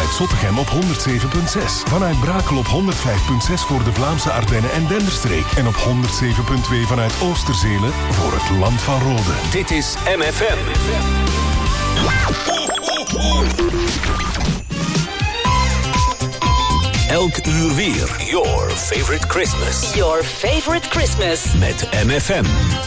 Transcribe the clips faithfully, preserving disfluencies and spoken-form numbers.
vanuit Zottegem op honderd zeven komma zes. Vanuit Brakel op honderd vijf komma zes voor de Vlaamse Ardennen en Denderstreek. En op honderd zeven komma twee vanuit Oosterzelen voor het Land van Rode. Dit is M F M. Elk uur weer. Your favorite Christmas. Your favorite Christmas. Met M F M.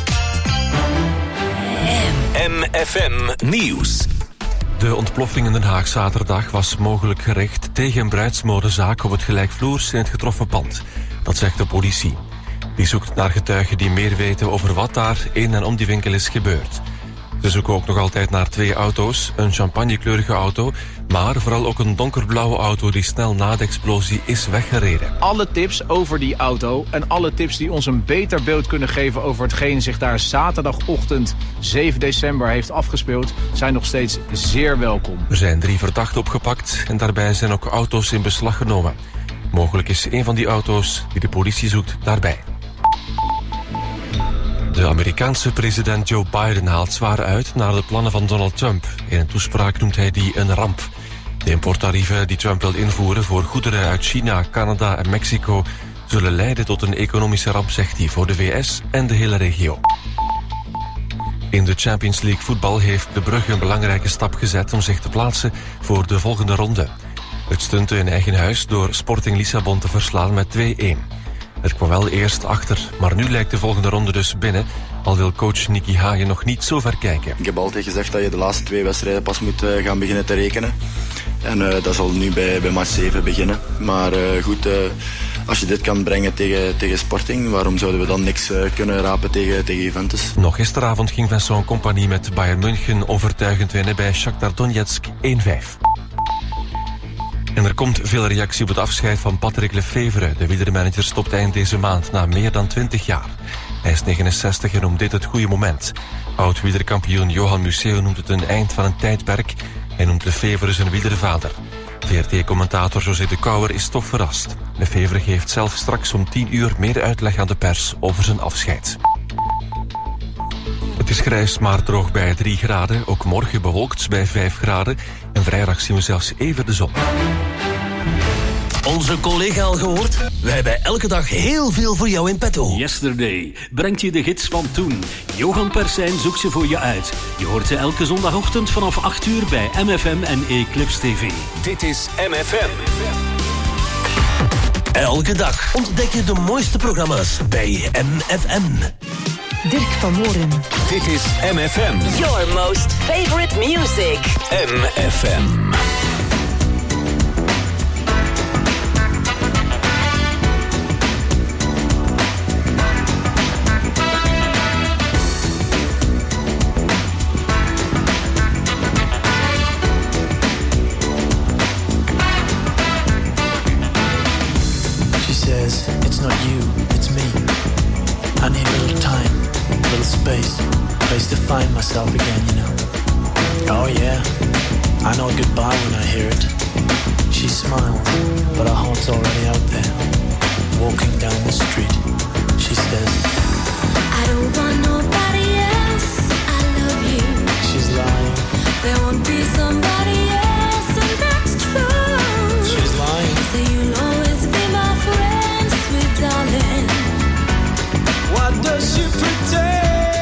M F M Nieuws. De ontploffing in Den Haag zaterdag was mogelijk gericht tegen een bruidsmodezaak op het gelijkvloers in het getroffen pand. Dat zegt de politie. Die zoekt naar getuigen die meer weten over wat daar in en om die winkel is gebeurd. Ze zoeken ook nog altijd naar twee auto's, een champagnekleurige auto, maar vooral ook een donkerblauwe auto die snel na de explosie is weggereden. Alle tips over die auto en alle tips die ons een beter beeld kunnen geven over hetgeen zich daar zaterdagochtend zeven december heeft afgespeeld, zijn nog steeds zeer welkom. Er zijn drie verdachten opgepakt en daarbij zijn ook auto's in beslag genomen. Mogelijk is een van die auto's die de politie zoekt daarbij. De Amerikaanse president Joe Biden haalt zwaar uit naar de plannen van Donald Trump. In een toespraak noemt hij die een ramp. De importtarieven die Trump wil invoeren voor goederen uit China, Canada en Mexico zullen leiden tot een economische ramp, zegt hij, voor de V S en de hele regio. In de Champions League voetbal heeft de Brugge een belangrijke stap gezet om zich te plaatsen voor de volgende ronde. Het stuntte in eigen huis door Sporting Lissabon te verslaan met twee-één. Het kwam wel eerst achter, maar nu lijkt de volgende ronde dus binnen, al wil coach Nicky Hagen nog niet zo ver kijken. Ik heb altijd gezegd dat je de laatste twee wedstrijden pas moet uh, gaan beginnen te rekenen. En uh, dat zal nu bij, bij match zeven beginnen. Maar uh, goed, uh, als je dit kan brengen tegen, tegen Sporting, waarom zouden we dan niks uh, kunnen rapen tegen, tegen Juventus? Nog gisteravond ging Vincent Kompany met Bayern München overtuigend winnen bij Shakhtar Donetsk één vijf. En er komt veel reactie op het afscheid van Patrick Lefevere. De wielermanager stopt eind deze maand na meer dan twintig jaar. Hij is negenenzestig en noemt dit het goede moment. Oud-wielerkampioen Johan Museeuw noemt het een eind van een tijdperk. Hij noemt Lefevere zijn wielervader. V R T-commentator José de Kouwer is toch verrast. Lefevere geeft zelf straks om tien uur meer uitleg aan de pers over zijn afscheid. Het is grijs, maar droog bij drie graden. Ook morgen bewolkt bij vijf graden. En vrijdag zien we zelfs even de zon. Onze collega al gehoord? Wij hebben elke dag heel veel voor jou in petto. Yesterday brengt je de gids van toen. Johan Persijn zoekt ze voor je uit. Je hoort ze elke zondagochtend vanaf acht uur bij M F M en Eclipse T V. Dit is M F M. Elke dag ontdek je de mooiste programma's bij M F M. Dirk van Mooren. Dit is M F M. Your most favorite music. M F M. She says, it's not you, it's me. I need a little time. Little space, place to find myself again, you know. Oh yeah, I know goodbye when I hear it. She smiles, but her heart's already out there. Walking down the street, she says, I don't want nobody else, I love you. She's lying. There won't be somebody else, and that's true. She's lying. So you'll always be my friend, sweet darling. What does she pretend?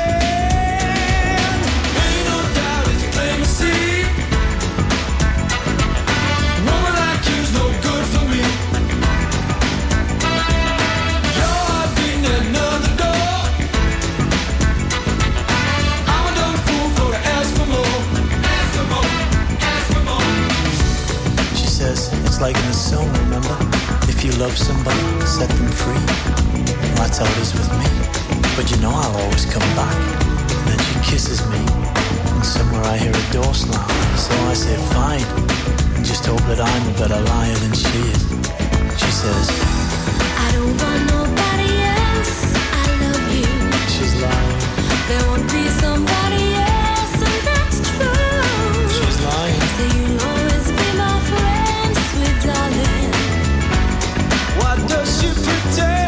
Like in the song, remember? If you love somebody, set them free. That's how it is with me. But you know I'll always come back. And then she kisses me, and somewhere I hear a door slam. So I say fine, and just hope that I'm a better liar than she is. She says, I don't want nobody else, I love you. She's lying. There won't be somebody else, and that's true. She's lying. So you'll always be my friend, sweet darling. What does she pretend?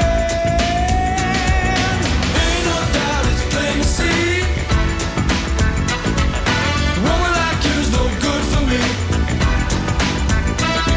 Ain't no doubt it's plain to see. Woman like you's no good for me.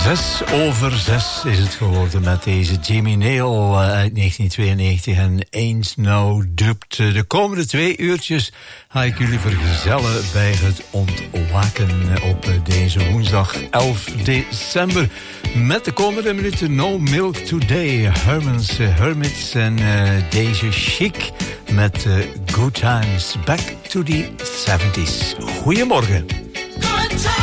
Zes over zes is het geworden met deze Jimmy Nail uit negentien tweeënnegentig en Ain't No Dubbed. De komende twee uurtjes ga ik jullie vergezellen bij het ontwaken op deze woensdag elf december. Met de komende minuten No Milk Today, Herman's Hermits en uh, deze Chic met uh, Good Times, Back to the seventies. Goedemorgen. Good times.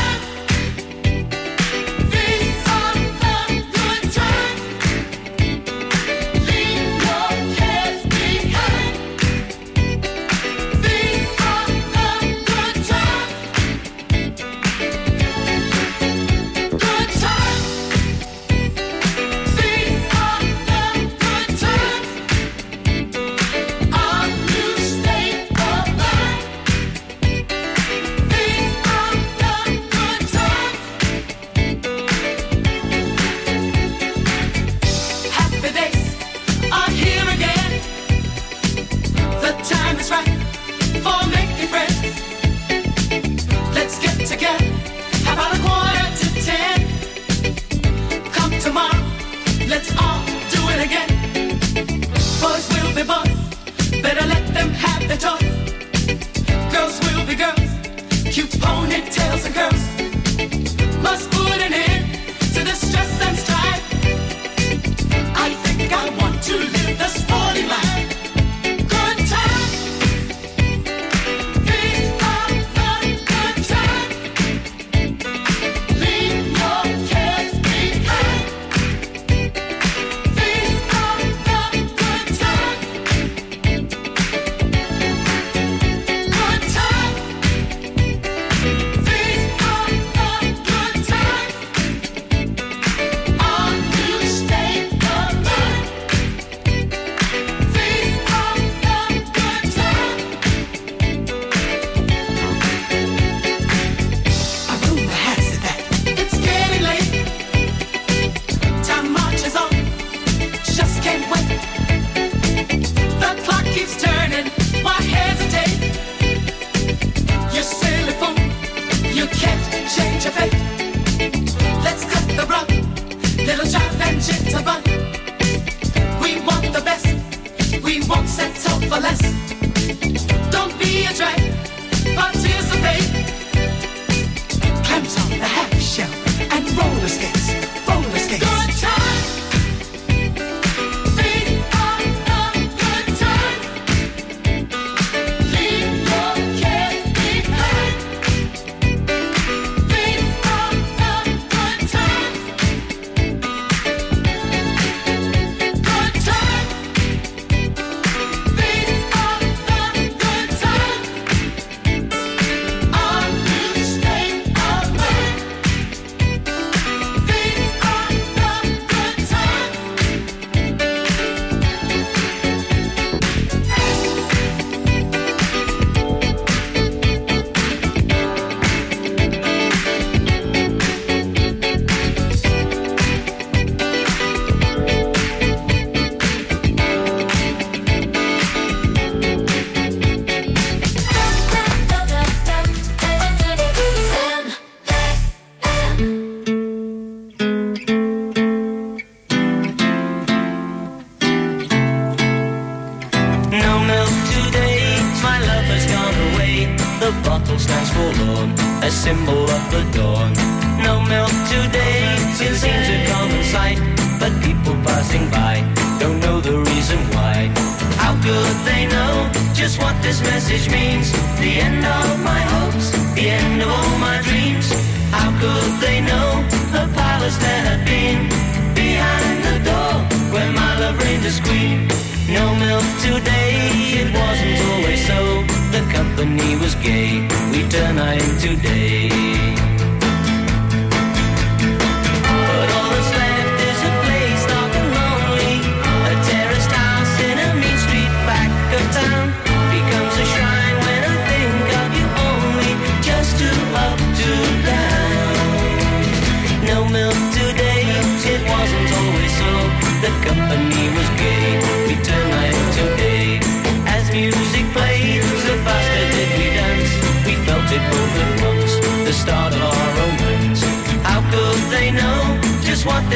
Music played, the faster did we dance.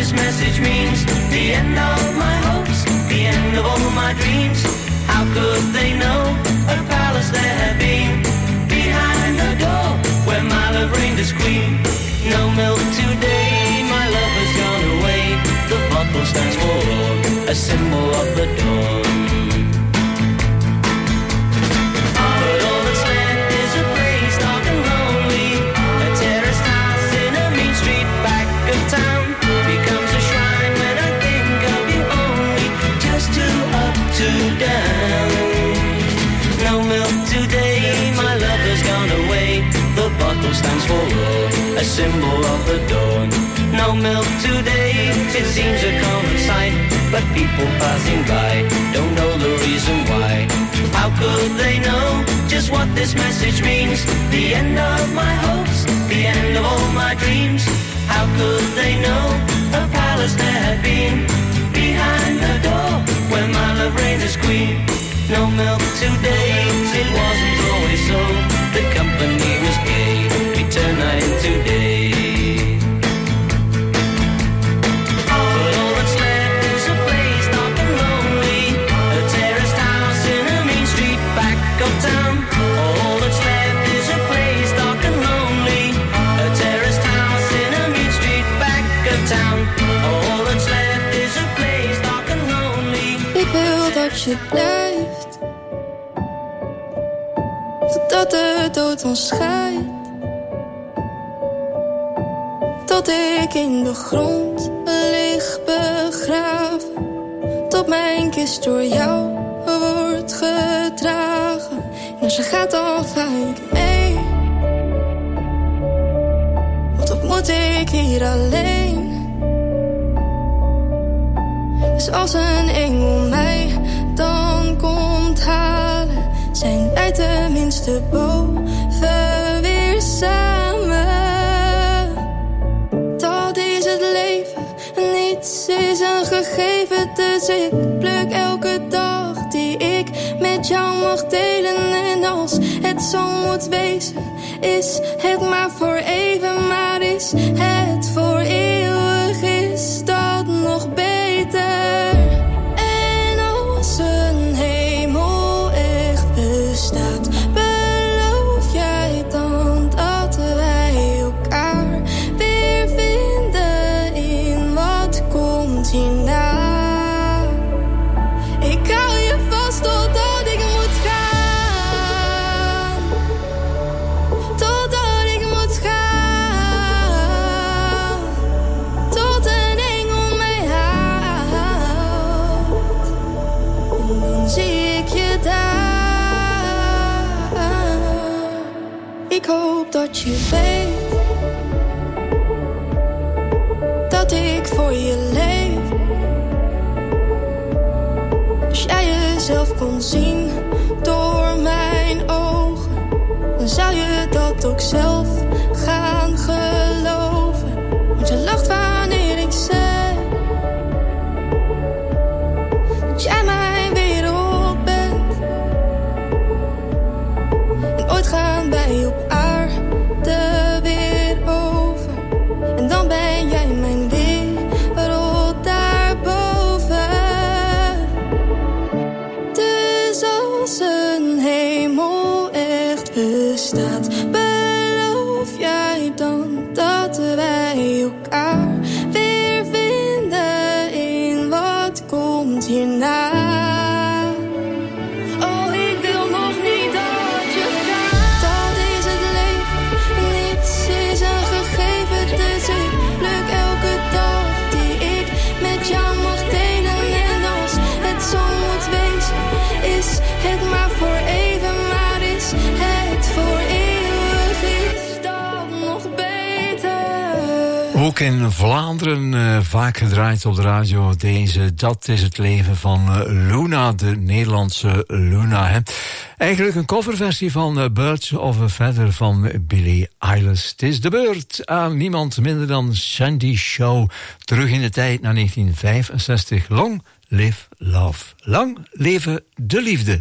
this message means. The end of my hopes, the end of all my dreams. How could they know a palace there had been? Behind the door where my love reigned as queen. No milk today, my love has gone away. The bottle stands for a symbol of the dawn. But all that's left is a place dark and lonely. A terraced house in a mean street back of town becomes a shrine when I think of you only. Just two up, two down. No milk today, my love has gone away. The bottle stands for a symbol of the dawn. No milk today, it seems a common sight, but people passing by don't know the reason why. How could they know just what this message means? The end of my hopes, the end of all my dreams. How could they know a palace there had been? Behind the door where my love reigns as queen. No milk today, it wasn't always so. The company was gay, we turned night into day. But all that's left is a place dark and lonely. A terraced house in a mean street back of town. All that's left is a place dark and lonely. A terraced house in a mean street back of town. All that's left is a place dark and lonely. Ik wil dat je blijft, totdat de dood ons scheidt. Tot ik in de grond lig begraven. Tot mijn kist door jou wordt gedragen. En als je gaat dan ga ik mee. Want wat moet ik hier alleen? Dus als een engel mij dan komt halen, zijn wij tenminste boven weer samen. Dat is het leven, niets is een gegeven. Dus ik pluk elke dag die ik met jou mag delen. En als het zo moet wezen, is het maar voor even. Maar is het voor eeuwig, is dat nog beter. En als een hemel echt bestaat, beloof jij dan dat wij elkaar weer vinden in wat komt hierna? Ik hou je vast totdat ik moet gaan. Totdat ik moet gaan. Tot een engel mij haalt. En dan zie ik je daar. Ik hoop dat je weet dat ik voor je leef. Als jij jezelf kon zien door mijn ogen, dan zou je dat ook zelf gaan geloven. Want je lacht wanneer ik zeg dat jij mijn wereld bent. En ooit gaan wij op aarde weer over. En dan ben jij mijn wereld daarboven. Dus als een hemel echt bestaat, beloof jij dan dat wij elkaar weer vinden in wat komt hierna? Oh, ik wil nog niet dat je gaat. Dat is het leven, niets is een gegeven. Dus ik pluk elke dag die ik met jou mag delen. En als het zo moet wezen, is het maar voor even. Maar is het voor eeuwig, is dat nog beter? Ook in Vlaanderen uh, vaak gedraaid op de radio deze Dat is het leven van uh, Luna, de Nederlandse Luna. Hè. Eigenlijk een coverversie van uh, Birds of a Feather van Billie Eilish. Het is de beurt aan niemand minder dan Sandy Shaw. Terug in de tijd naar negentien vijfenzestig. Long live love. Lang leven de liefde.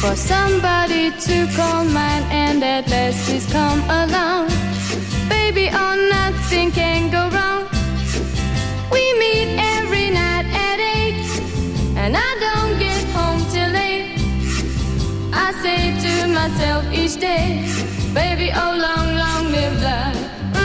for somebody to call mine, and at last he's come along. Baby, oh, nothing can go wrong. We meet every night at eight, and I don't get home till late. I say to myself each day, baby, oh, long, long live love.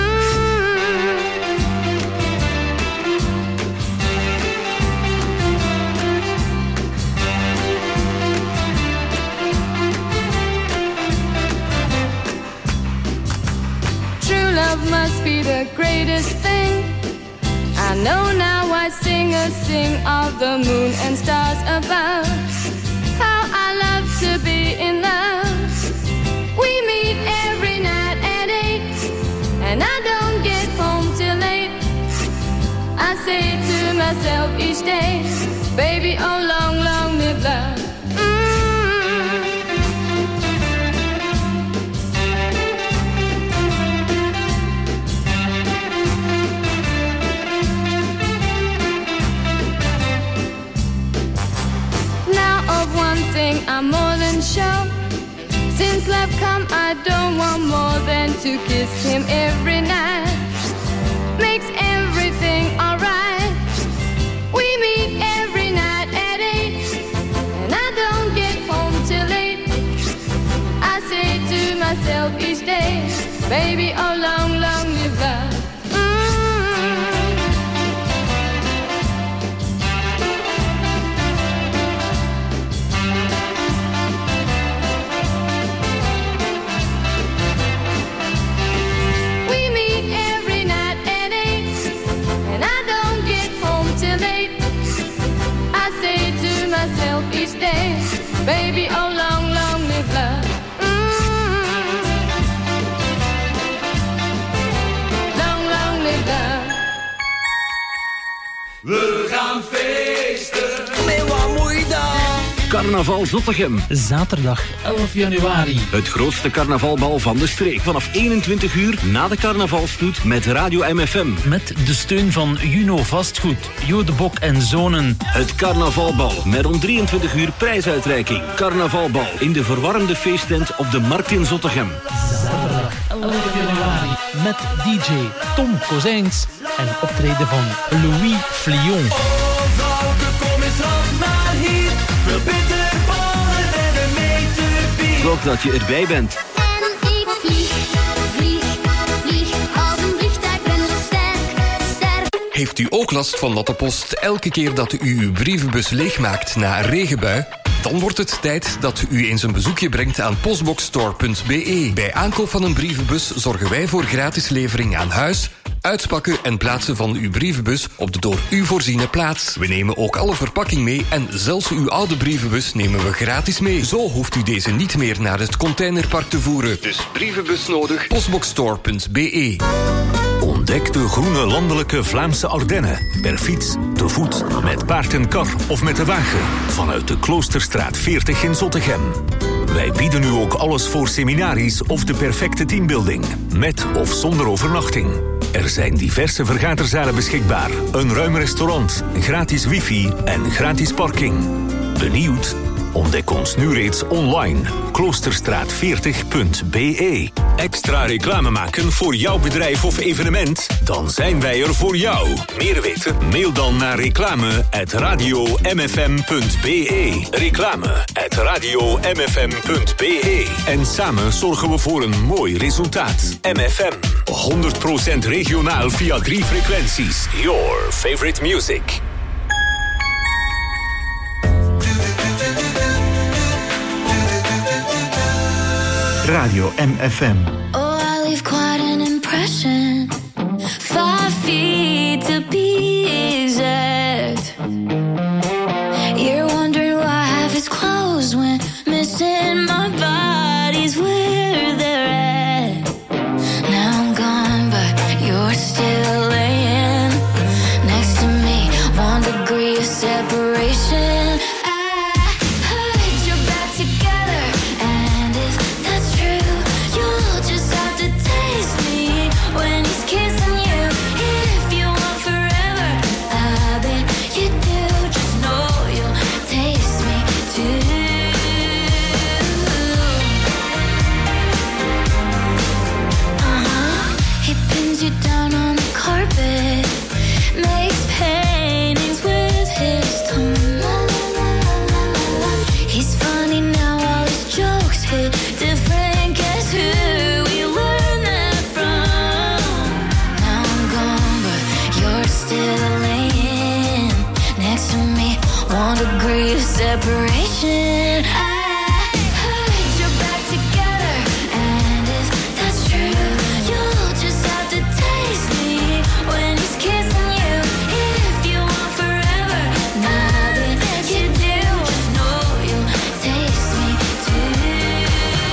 Love must be the greatest thing. I know now why singers sing of the moon and stars above. How I love to be in love. We meet every night at eight, and I don't get home till late. I say to myself each day, baby, oh, long, long live love. I'm more than sure. Since love come, I don't want more than to kiss him every night. Makes everything alright. We meet every night at eight, and I don't get home till late. I say to myself each day, baby, oh, long, long live love. Each day, baby, oh, long, long live love. Mm-hmm. Long, long live love. We gaan feesten. Met wat moet je dan? Carnaval Zottegem. Zaterdag elf januari. Het grootste carnavalbal van de streek. Vanaf eenentwintig uur na de carnavalstoet met Radio M F M. Met de steun van Juno Vastgoed, Jodebok en Zonen. Het carnavalbal met om drieëntwintig uur prijsuitreiking. Carnavalbal in de verwarmde feesttent op de Markt in Zottegem. Zaterdag elf januari. Met D J Tom Kozijns en optreden van Louis Flion. Oh, vrouwke, kom eens op maar hier. Veel bitter ballen en een meter bier. Zorg dat je erbij bent. En ik vlieg, vlieg, vlieg als een vliegtuig, ben zo sterk, sterk. Heeft u ook last van natte post elke keer dat u uw brievenbus leegmaakt na een regenbui? Dan wordt het tijd dat u eens een bezoekje brengt aan postboxstore punt b e. Bij aankoop van een brievenbus zorgen wij voor gratis levering aan huis, uitpakken en plaatsen van uw brievenbus op de door u voorziene plaats. We nemen ook alle verpakking mee en zelfs uw oude brievenbus nemen we gratis mee. Zo hoeft u deze niet meer naar het containerpark te voeren. Dus brievenbus nodig, postboxstore punt b e. Ontdek de groene landelijke Vlaamse Ardennen. Per fiets, te voet, met paard en kar of met de wagen. Vanuit de Kloosterstraat veertig in Zottegem. Wij bieden u ook alles voor seminaries of de perfecte teambuilding. Met of zonder overnachting. Er zijn diverse vergaderzalen beschikbaar. Een ruim restaurant, gratis wifi en gratis parking. Benieuwd? Ontdek ons nu reeds online. kloosterstraat veertig punt b e. Extra reclame maken voor jouw bedrijf of evenement? Dan zijn wij er voor jou. Meer weten? Mail dan naar reclame at radio m f m punt b e. Reclame at radio m f m punt b e. En samen zorgen we voor een mooi resultaat. M F M. honderd procent regionaal via drie frequenties. Your favorite music. Radio M F M. Oh, I leave quite an impression. Five feet to be exact. You're wondering why half is closed when missing my body's where they're at. Now I'm gone, but you're still laying next to me. One degree of separation. When separation. I heard you're back together, and if that's true, you'll just have to taste me when he's kissing you. If you want forever, now that you do, just know you'll taste me too.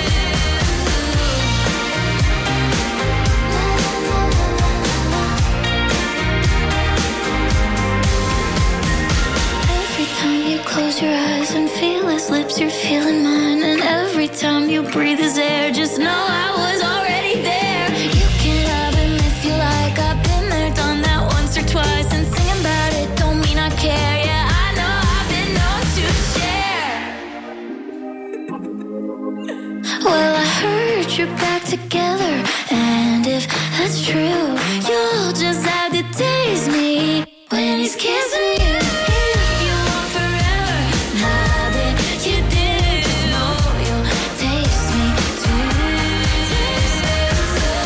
Every time you close your eyes and feel his lips, you're feeling mine. And every time you breathe his air, just know I was already there. You can have him if you like. I've been there, done that once or twice. And singing about it don't mean I care. Yeah, I know I've been known to share. Well, I heard you're back together, and if that's true, you'll just have to taste me when he's kissing you. If you want forever, now that you do, just know you'll taste me too. Taste me too.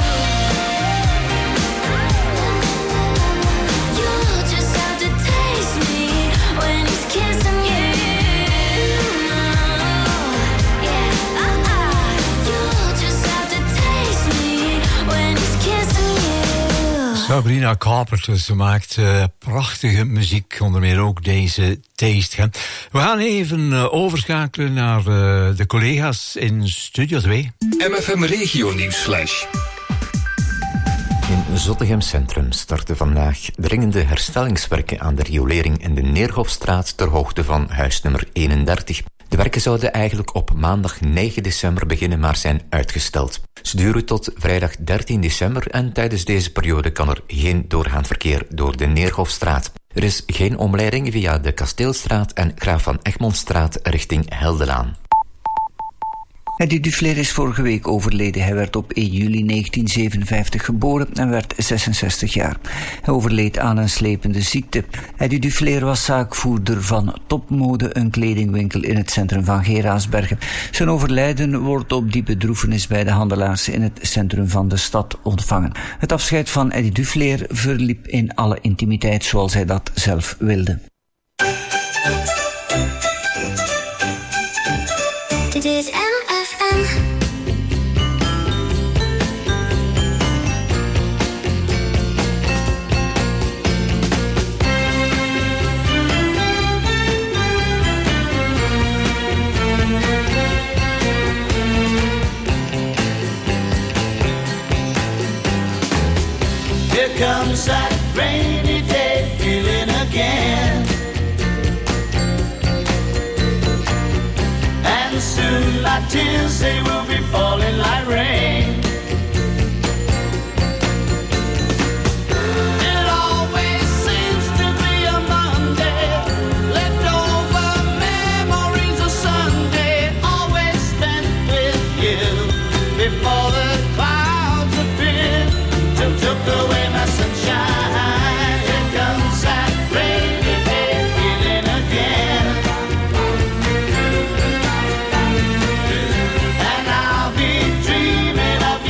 You'll just have to taste me when he's kissing you. Yeah, uh-uh. You'll just have to taste me when he's kissing you. Sabrina Carpenter, ze maakt uh, prachtige muziek, onder meer ook deze Taste. Hè. We gaan even uh, overschakelen naar uh, de collega's in Studio twee. M F M Regio Nieuwsflash. In Zottegem Centrum starten vandaag dringende herstellingswerken aan de riolering in de Neerhofstraat ter hoogte van huisnummer eenendertig. De werken zouden eigenlijk op maandag negen december beginnen, maar zijn uitgesteld. Ze duren tot vrijdag dertien december en tijdens deze periode kan er geen doorgaand verkeer door de Neerhofstraat. Er is geen omleiding via de Kasteelstraat en Graaf van Egmondstraat richting Heldelaan. Eddy Dufleer is vorige week overleden. Hij werd op één juli negentien zevenenvijftig geboren en werd zesenzestig jaar. Hij overleed aan een slepende ziekte. Eddy Dufleer was zaakvoerder van Topmode, een kledingwinkel in het centrum van Geraasbergen. Zijn overlijden wordt op diepe droefenis bij de handelaars in het centrum van de stad ontvangen. Het afscheid van Eddy Dufleer verliep in alle intimiteit zoals hij dat zelf wilde. Dit is M F M. Here comes that rainy day feeling again. And soon my tears, they will be falling like rain. It always seems to be a Monday, leftover memories of Sunday, always spent with you before the clouds appear to took away my sunshine. Here comes that rainy day feeling again. And I'll be dreaming of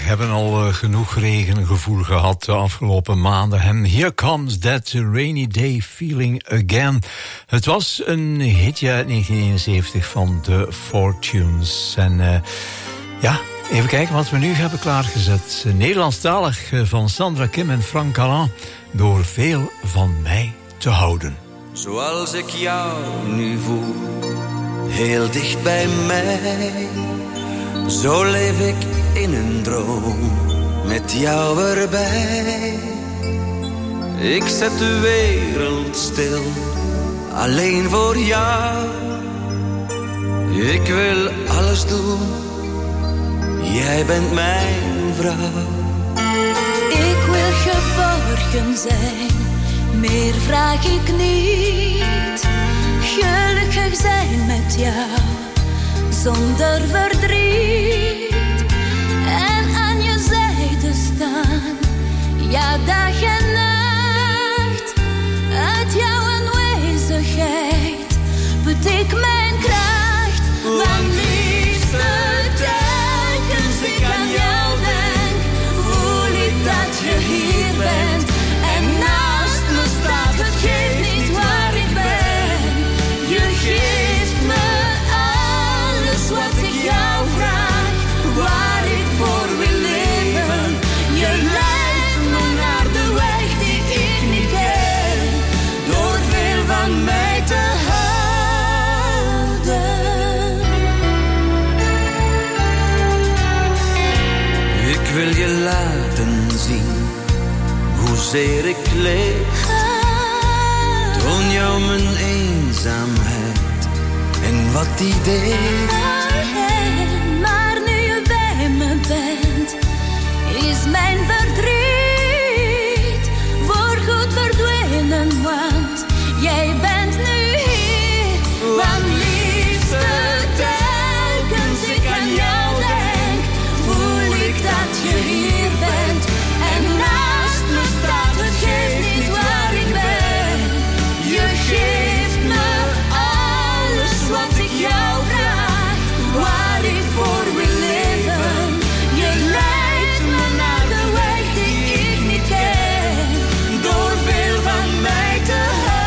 hebben al uh, genoeg regengevoel gehad de afgelopen maanden. En Here Comes That Rainy Day Feeling Again. Het was een hitje uit negentien eenenzeventig van The Fortunes. En uh, ja, even kijken wat we nu hebben klaargezet. Nederlandstalig van Sandra Kim en Frank Alain. Door veel van mij te houden. Zoals ik jou nu voel, heel dicht bij mij. Zo leef ik in een droom, met jou erbij. Ik zet de wereld stil, alleen voor jou. Ik wil alles doen, jij bent mijn vrouw. Ik wil geborgen zijn, meer vraag ik niet. Gelukkig zijn met jou, zonder verdriet. En aan je zijde staan, ja dag en nacht. Uit jouw aanwezigheid put ik mijn kracht. Want liefste, telkens ik aan jou denk, voel ik dat je hier bent. En naast me staat, het geeft niet waar ik ben. Je geeft me alles wat ik jou vraag, waar ik voor wil leven. Je leidt me naar de weg die ik niet ken, door veel van mij te houden. Ik wil je laten zien hoezeer ik leef. Toon jou mijn eenzaamheid en wat die deed. Maar nu je bij me bent, is mijn verdriet voorgoed verdwenen, want jij bent nu hier. Want liefste, telkens ik aan jou denk, voel ik dat je hier bent. En naast me staat, het geeft niet waar ik ben. Je geeft me alles wat ik jou vraag, waar ik voor wil leven. Je leidt me naar de weg die ik niet ken, door veel van mij te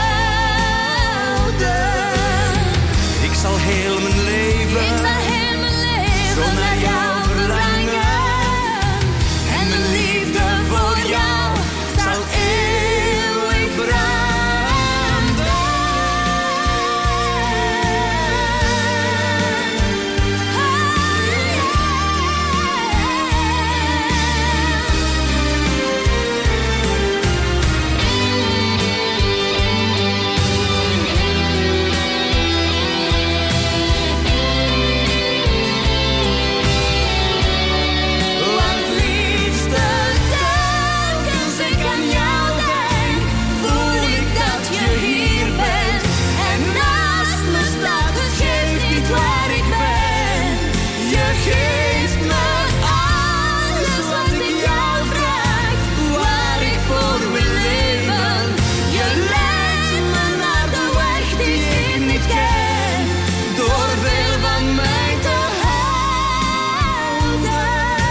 houden. Ik zal heel mijn leven, Ik zal heel mijn leven zo naar jou verlangen. En mijn liefde voor jou zal eeuwig branden. Want liefste, telkens ik aan jou denk, voel ik dat je hier bent. En naast me staat, het geeft niet waar ik ben. Je geeft me alles wat ik jou vraag, waar ik voor wil leven. Je leidt me naar de weg die ik niet ken, door veel van mij te houden.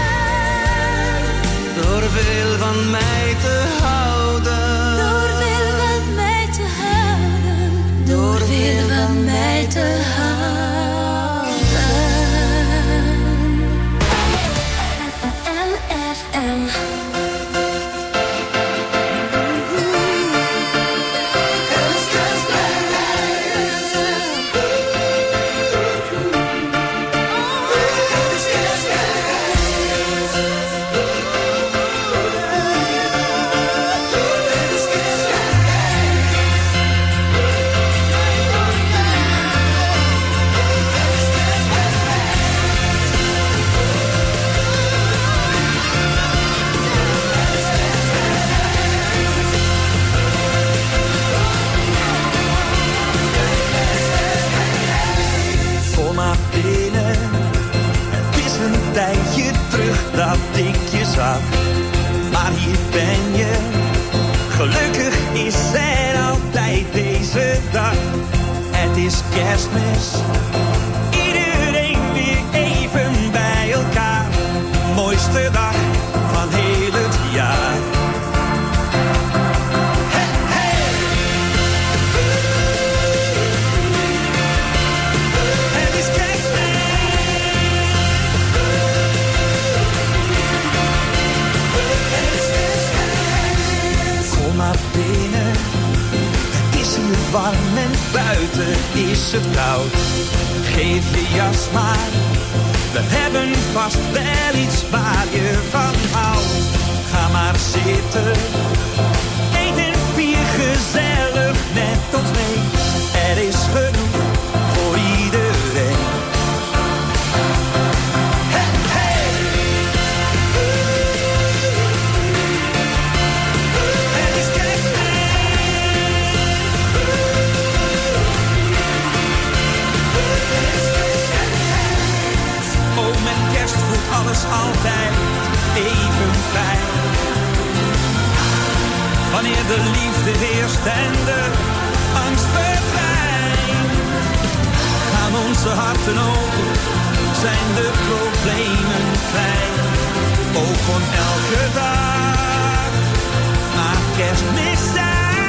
Door veel van mij te houden. Door veel van mij te houden. Door veel van mij te houden. M F M. Kom maar binnen, het is een tijdje terug dat ik je zag. Maar hier ben je, gelukkig is er altijd deze dag. Het is Kerstmis, iedereen weer even bij elkaar. Mooiste dag buiten is het koud. Geef je jas maar, we hebben vast wel iets waar je van houdt. Ga maar zitten, eet en vier gezellig met ons mee. Er is genoeg voor iedereen. Hey, hey. Het is kerstmis. Oh, met kerst voelt alles altijd even fijn. Wanneer de liefde heerst en de angst verdwijnt, gaan onze harten open, zijn de problemen klein. Ook van elke dag maar kerstmis zijn.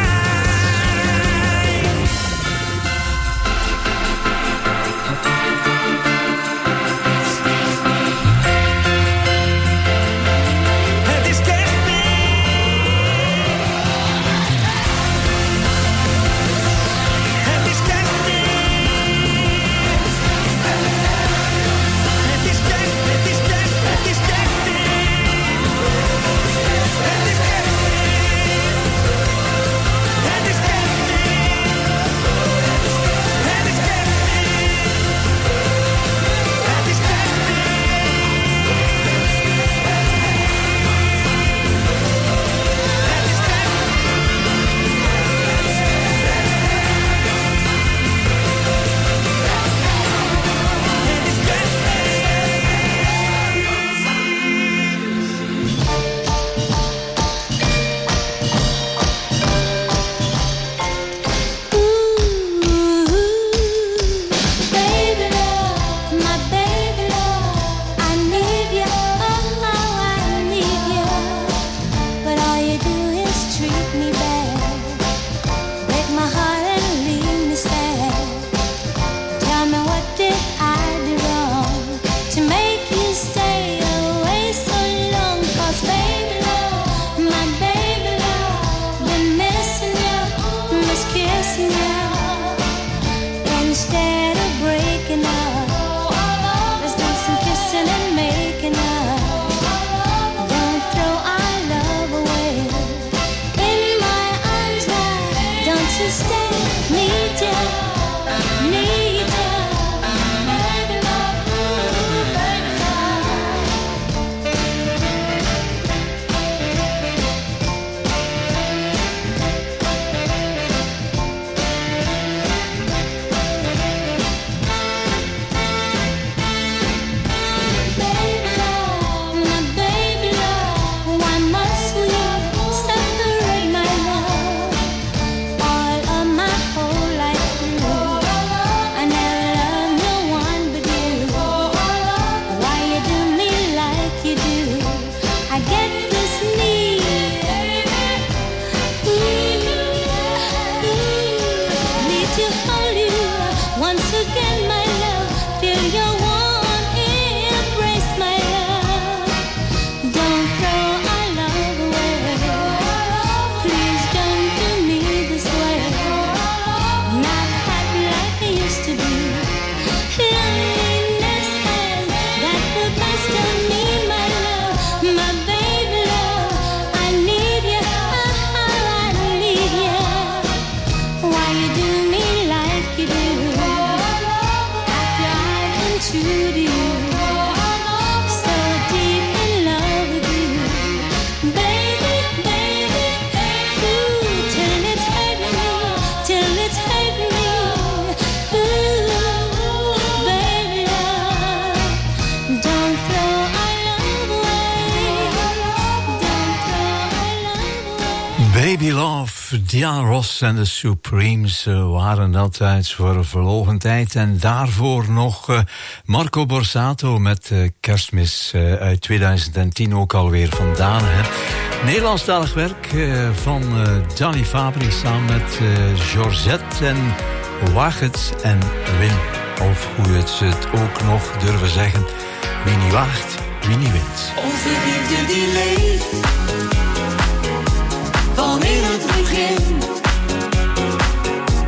Baby Love, Diana Ross en de Supremes uh, waren dat uit voor een verlogen tijd. En daarvoor nog uh, Marco Borsato met uh, Kerstmis uh, uit twintig tien ook alweer vandaan. Hè. Nederlandstalig werk uh, van uh, Danny Fabri samen met uh, Georgette en Waag het en win. Of hoe het ze het ook nog durven zeggen. Wie niet waagt, wie niet wint. Onze liefde die leeft van in het begin.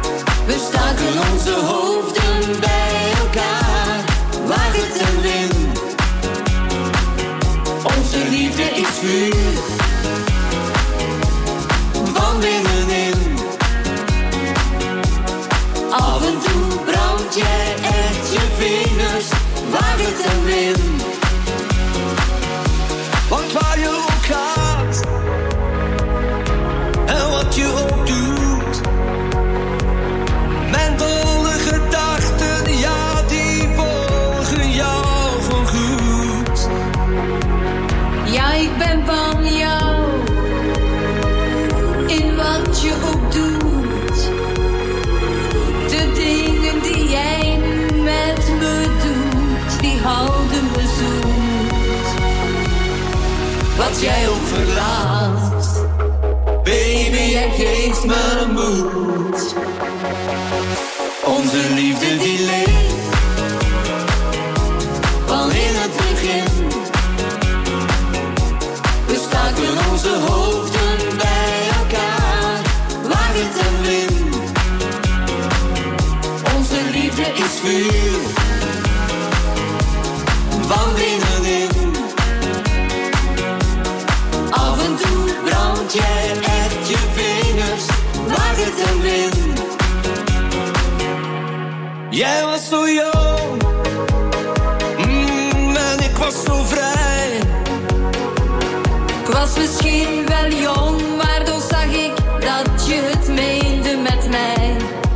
We staken onze hoofden bij elkaar, wagen ten wind. Onze liefde is vuur, van binnenin. Af en toe brand jij echt je vingers, wagen ten wind. Want waar je ook gaat, en wat je ook doet, mijn dolle gedachten, ja, die volgen jou voorgoed. Ja, ik ben van jou, in wat je ook doet. De dingen die jij met me doet, die houden me zoet. Wat jij ook verlaat, baby, jij geeft me moed. Onze liefde die leeft, van in het begin. We staken onze hoofden bij elkaar, wagen ten wind. Onze liefde is vuur, van binnenin. Af en toe brand jij echt je vingers, wagen ten wind. Jij was zo jong, mm, en ik was zo vrij. Ik was misschien wel jong, maar toch zag ik dat je het meende met mij.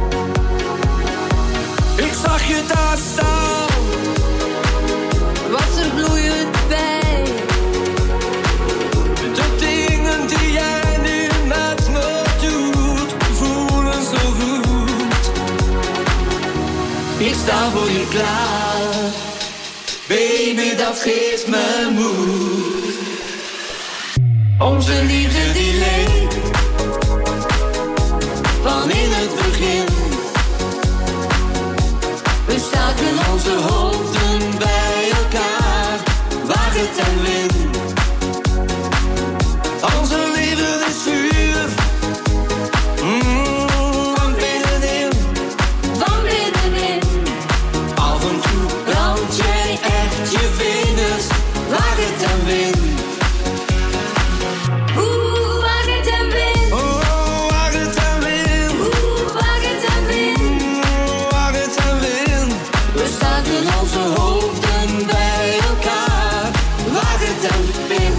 Ik zag je daar staan, was er bloeiend bij. De dingen die jij nu met me doet, voelen zo goed. Ik sta voor je klaar, baby, dat geeft me moed. Onze liefde die leeft, van in het begin. We staken onze hoofden bij elkaar, wagen ten wind. Onze liefde is vuur, mm, van binnenin. Van binnenin. Af en toe brand jij echt je vingers, wagen ten wind. Oeh, wagen ten wind. Oh, wagen ten wind. Oeh, wagen ten wind. Mm, wagen ten wind. We staken onze hoofden bij elkaar, wagen ten wind.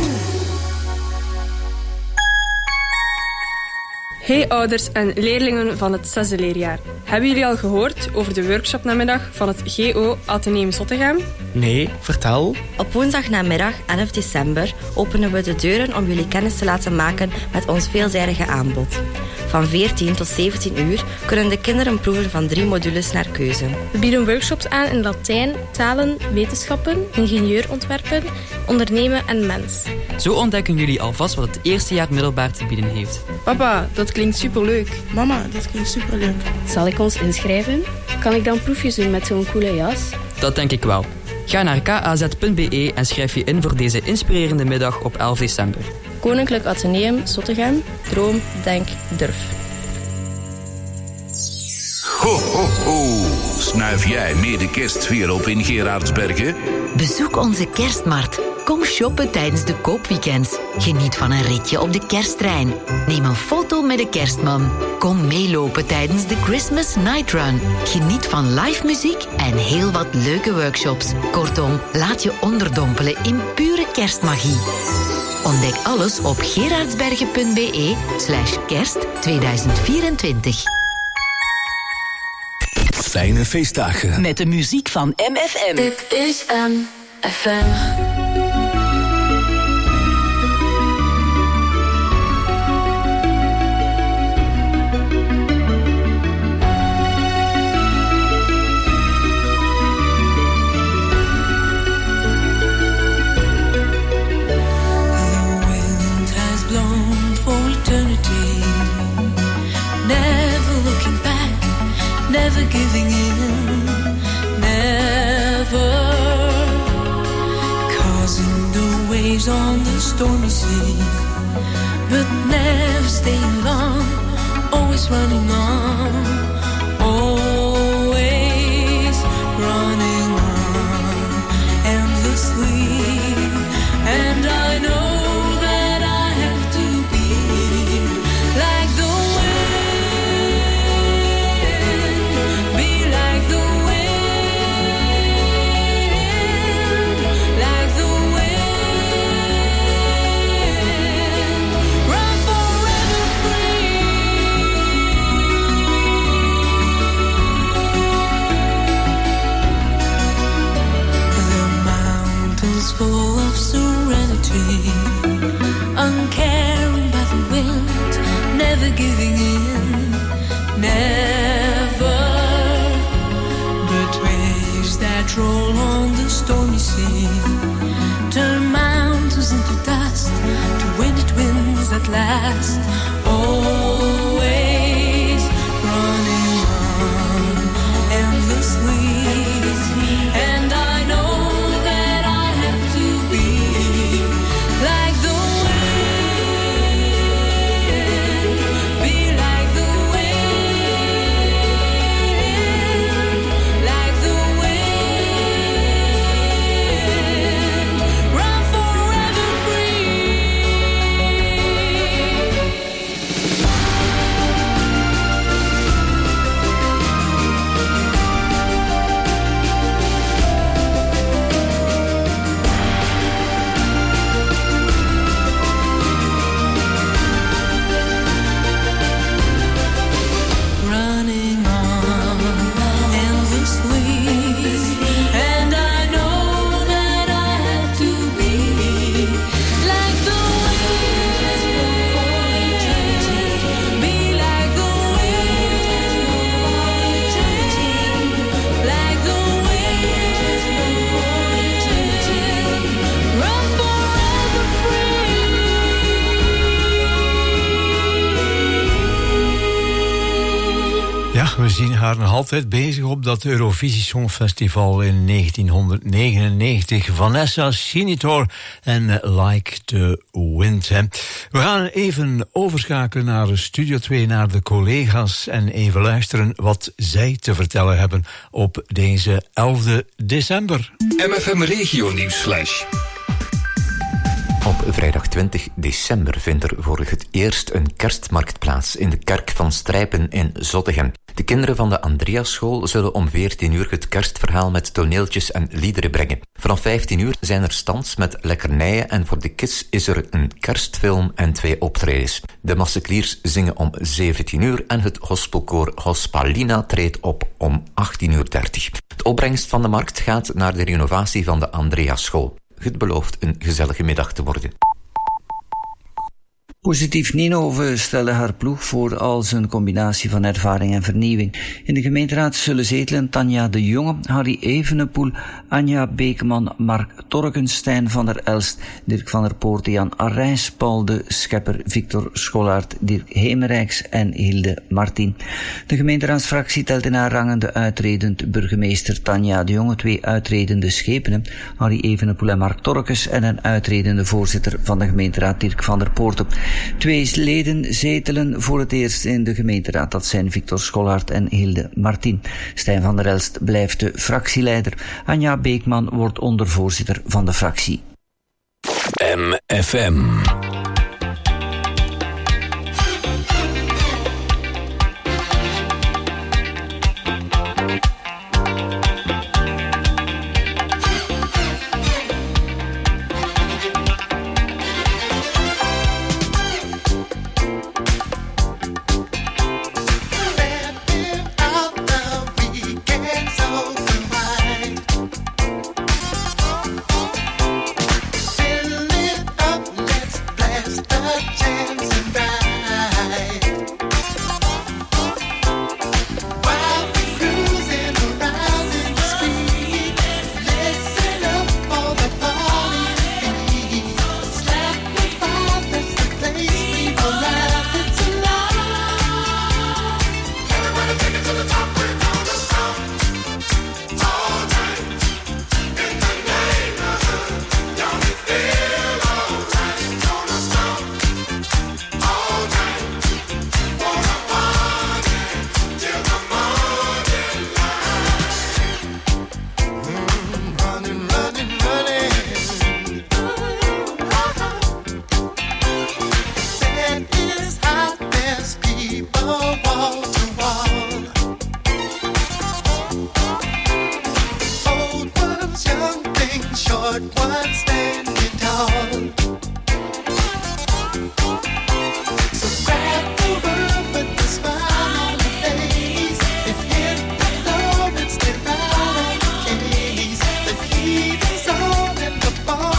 Hey ouders en leerlingen van het zesde leerjaar. Hebben jullie al gehoord over de workshopnamiddag van het G O Atheneum Zottegem? Nee, vertel. Op woensdagnamiddag elf december openen we de deuren om jullie kennis te laten maken met ons veelzijdige aanbod. Van veertien tot zeventien uur kunnen de kinderen proeven van drie modules naar keuze. We bieden workshops aan in Latijn, talen, wetenschappen, ingenieurontwerpen, ondernemen en mens. Zo ontdekken jullie alvast wat het eerste jaar middelbaar te bieden heeft. Papa, dat klinkt superleuk. Mama, dat klinkt superleuk. Zal ik ons inschrijven? Kan ik dan proefjes doen met zo'n coole jas? Dat denk ik wel. Ga naar k a z punt b e en schrijf je in voor deze inspirerende middag op elf december. Koninklijk Atheneum Zottegem. Droom, denk, durf. Ho, ho, ho. Snuif jij mee de kerstsfeer op in Gerardsbergen? Bezoek onze kerstmarkt. Kom shoppen tijdens de koopweekends. Geniet van een ritje op de kersttrein. Neem een foto met de kerstman. Kom meelopen tijdens de Christmas Night Run. Geniet van live muziek en heel wat leuke workshops. Kortom, laat je onderdompelen in pure kerstmagie. Ontdek alles op gerardsbergen punt b e slash kerst tweeduizend vierentwintig. Fijne feestdagen. Met de muziek van M F M. Dit is M F M. Never giving in, never causing the waves on the stormy sea, but never staying long, always running on, full of serenity, uncaring by the wind, never giving in, never betrays that roll on the stormy sea. Turn mountains into dust to winded winds at last. Always running on endlessly. And I know that I have to be like the wind, be like the wind, like the wind, run forever free. Running on endlessly, and I know that I have to be like the wind, be like the wind, like the wind, run forever free. Ja, we zien haar nog altijd bezig op dat Eurovisie Songfestival in negentienhonderdnegenennegentig. Vanessa Sinitor en Like the Wind. Hè. We gaan even overschakelen naar Studio twee, naar de collega's, en even luisteren wat zij te vertellen hebben op deze elfde december. M F M Regio Nieuwsflash. Op vrijdag twintig december vindt er voor het eerst een kerstmarkt plaats in de kerk van Strijpen in Zottegem. De kinderen van de Andreasschool zullen om veertien uur het kerstverhaal met toneeltjes en liederen brengen. Vanaf vijftien uur zijn er stands met lekkernijen en voor de kids is er een kerstfilm en twee optredens. De Massekliers zingen om zeventien uur en het gospelkoor Hospalina treedt op om achttien uur dertig. De opbrengst van de markt gaat naar de renovatie van de Andreasschool. Het belooft een gezellige middag te worden. Positief Nienhoven stelde haar ploeg voor als een combinatie van ervaring en vernieuwing. In de gemeenteraad zullen zetelen Tanja de Jonge, Harry Evenepoel, Anja Beekman, Mark Torkens, Stijn van der Elst, Dirk van der Poorten, Jan Arrijs, Paul de Schepper, Victor Scholaert, Dirk Hemerijks en Hilde Martin. De gemeenteraadsfractie telt in haar rangen de uitredend burgemeester Tanja de Jonge, twee uitredende schepenen, Harry Evenepoel en Mark Torkens, en een uitredende voorzitter van de gemeenteraad, Dirk van der Poorten. Twee leden zetelen voor het eerst in de gemeenteraad. Dat zijn Victor Scholaert en Hilde Martin. Stijn van der Elst blijft de fractieleider. Anja Beekman wordt ondervoorzitter van de fractie. M F M. The key is all in the ball.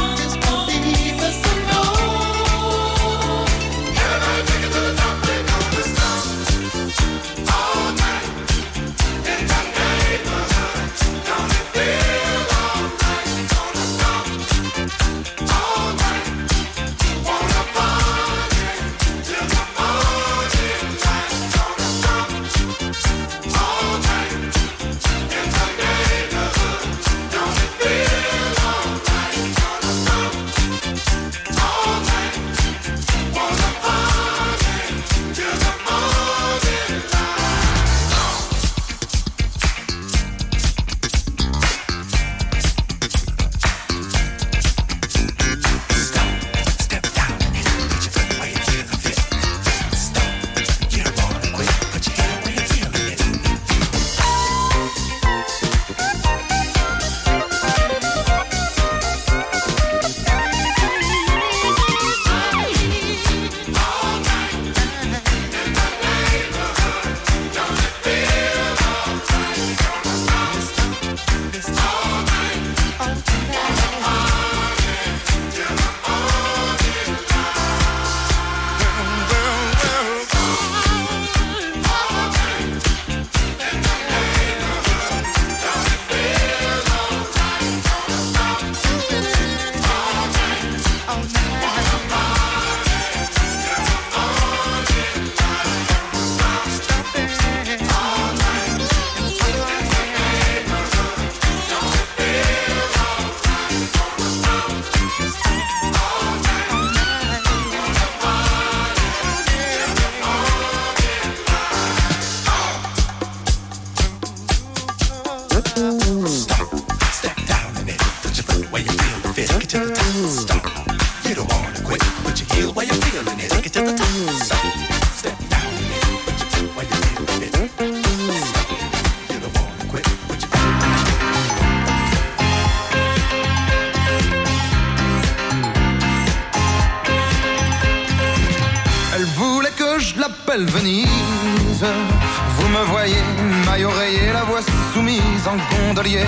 belle Venise. Vous me voyez, maille oreiller, la voix soumise en gondolier,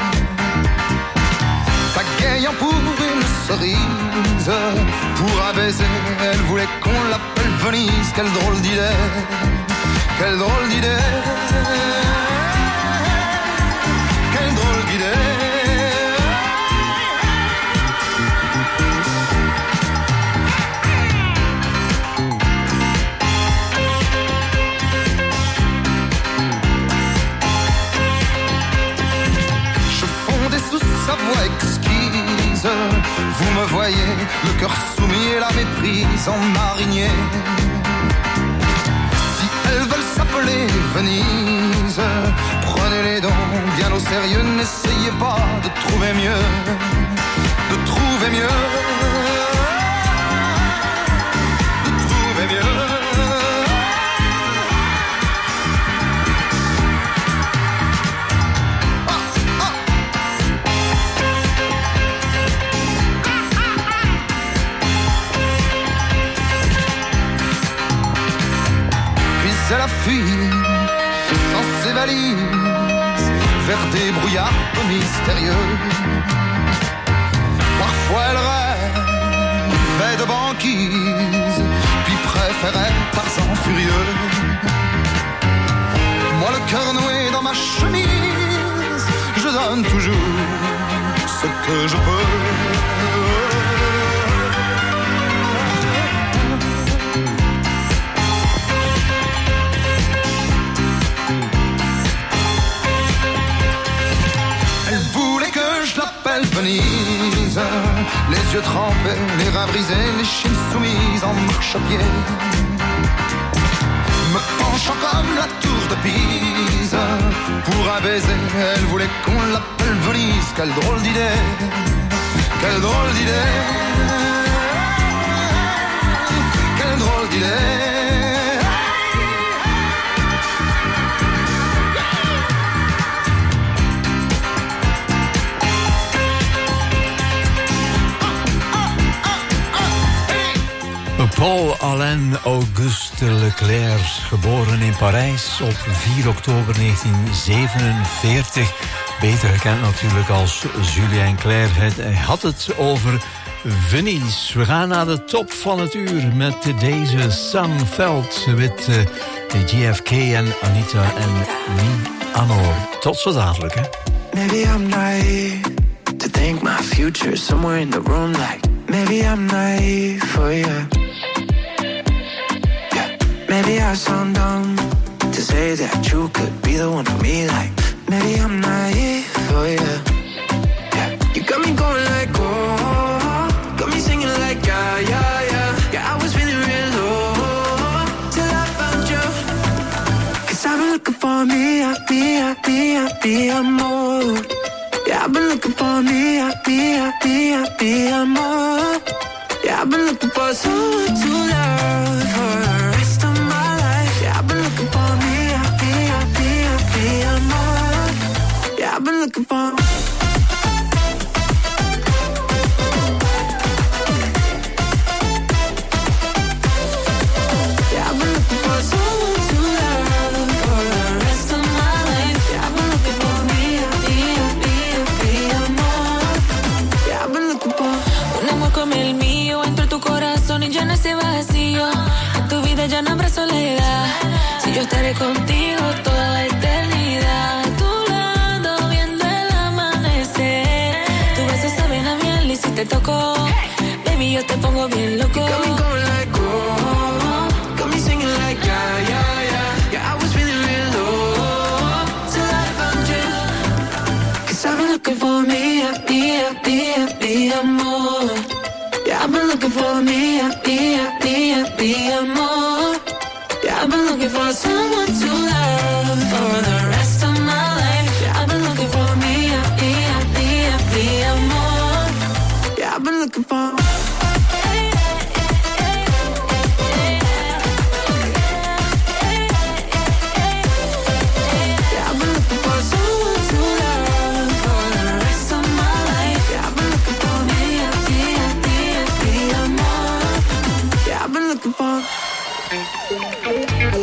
pagayant pour une cerise. Pour un baiser, elle voulait qu'on l'appelle Venise. Quelle drôle d'idée, quelle drôle d'idée, quelle drôle d'idée. Sa voix exquise, vous me voyez, le cœur soumis et la méprise en marinier. Si elles veulent s'appeler Venise, prenez-les donc bien au sérieux, n'essayez pas de trouver mieux, de trouver mieux, de trouver mieux. Elle a fui sans ses valises vers des brouillards peu mystérieux. Parfois elle rêvait de banquise, puis préférait Tarzan furieux. Moi le cœur noué dans ma chemise, je donne toujours ce que je peux. Venise, les yeux trempés, les reins brisés, les chines soumises en marche-pied, me penchant comme la tour de Pise. Pour un baiser, elle voulait qu'on l'appelle Venise. Quelle drôle d'idée, quelle drôle d'idée, quelle drôle d'idée. Paul Alain Auguste Leclerc, geboren in Parijs op vier oktober negentien zevenenveertig. Beter gekend natuurlijk als Julien Clerc. Hij had het over Venise. We gaan naar de top van het uur met deze Sam Veld met uh, J F K en Anita en Mi Amor. Tot zo dadelijk, hè. Maybe I'm naive to think my future is somewhere in the room, like maybe I'm naive for you. Maybe I sound dumb to say that you could be the one for me, like maybe I'm naive for you. Yeah, you got me going like oh, got me singing like yeah, yeah, yeah. Yeah, I was feeling real low till I found you. Cause I've been looking for me, I be, I be, I be, I'm more. Yeah, I've been looking for me, I be, I be, I be, I'm more. Yeah, I've been looking for someone to love for the rest of my life. Yeah, I've been looking for me, I be, I be, I be, I'm more. Yeah, I've been looking for. Yeah, I've been looking for someone to love for the rest of my life. Yeah, I've been looking for me, I be, I be, I be, I'm more. Yeah, I've been looking for un amor como el mío, entro tu corazón y llena ese vacío. En tu vida ya no habrá soledad, si yo estaré contigo toda la eternidad. A tu lado viendo el amanecer, tus besos saben a miel y si te toco, baby, yo te pongo bien loco. You got me going like oh, got me singing like yeah, yeah, yeah. Yeah, I was feeling real low till I found you. Cause I've been looking for me, I be, I be, I be, I'm more. Yeah, I've been looking for me, I be, I be, I be, I'm more. Yeah, I've been looking for someone to love for the rest of my life. Yeah, I've been looking for me, I be, I be, I be, I'm more. Yeah, I've been looking for. Looking for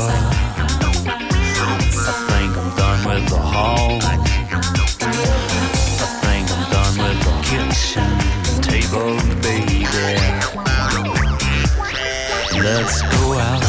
I think I'm done with the hall. I think I'm done with the kitchen table, baby. Let's go out